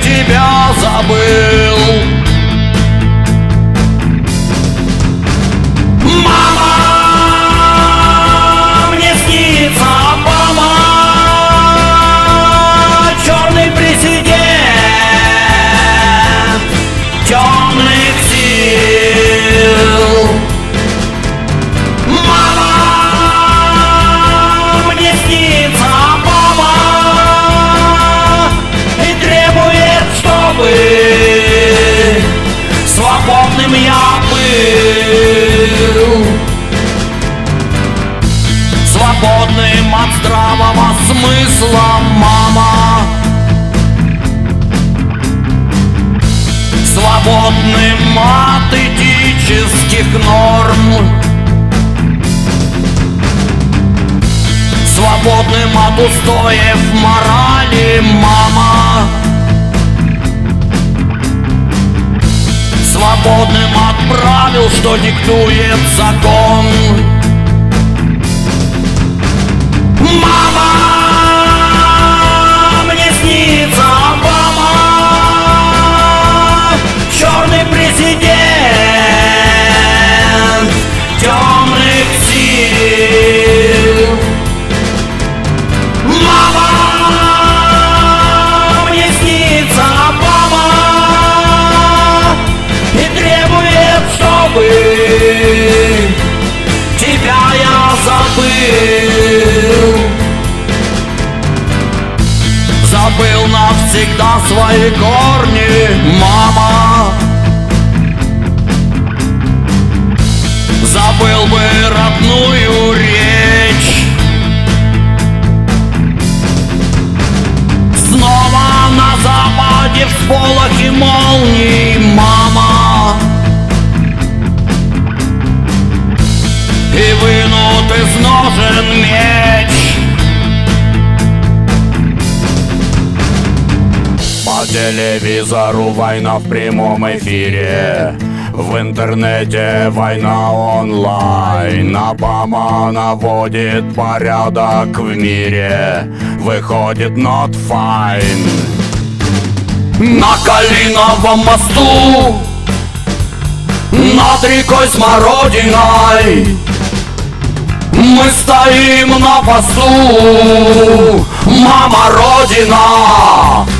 тебя забыл. Мама, мне снится Обама, черный президент темных сил. Мама, мне снится Обама и требует, чтобы свободным я был, свободным от здравого смысла, мама, свободным от этических норм, свободным от устоев морали, мама, свободным от правил, что диктует закон. Мама, мне снится Обама, черный президент темных сил. Мама, мне снится Обама и требует, чтобы тебя я забыл. Забыл навсегда свои корни, мама. Забыл бы родную речь. Снова на западе всполохи молний, мама, и вынут из ножен меч. По телевизору война в прямом эфире, в интернете война онлайн. Обама наводит порядок в мире, выходит not fine. На Калиновом мосту над рекой Смородиной мы стоим на посту, мама Родина.